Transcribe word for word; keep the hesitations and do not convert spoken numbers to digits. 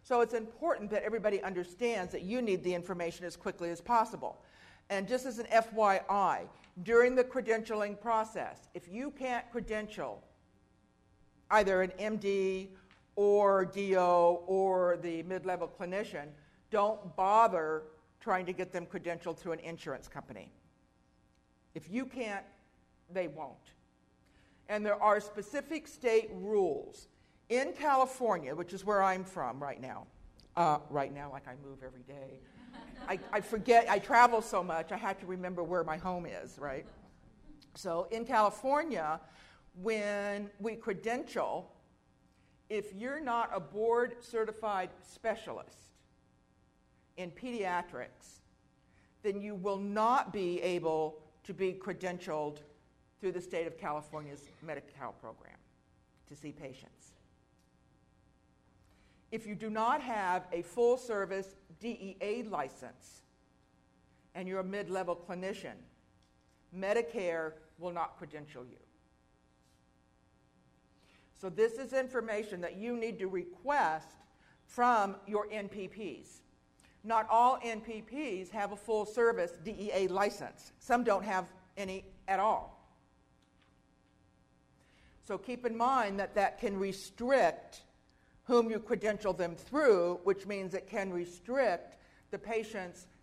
So it's important that everybody understands that you need the information as quickly as possible. And just as an F Y I, during the credentialing process, if you can't credential either an M D or D O or the mid-level clinician, don't bother trying to get them credentialed through an insurance company. If you can't, they won't. And there are specific state rules. In California, which is where I'm from right now, uh, right now, like I move every day, I, I forget, I travel so much, I have to remember where my home is, right? So in California, when we credential, if you're not a board-certified specialist in pediatrics, then you will not be able to be credentialed through the state of California's Medi-Cal program to see patients. If you do not have a full-service D E A license and you're a mid-level clinician, Medicare will not credential you. So this is information that you need to request from your N P Ps. Not all N P Ps have a full-service D E A license. Some don't have any at all. So keep in mind that that can restrict whom you credential them through, which means it can restrict the patients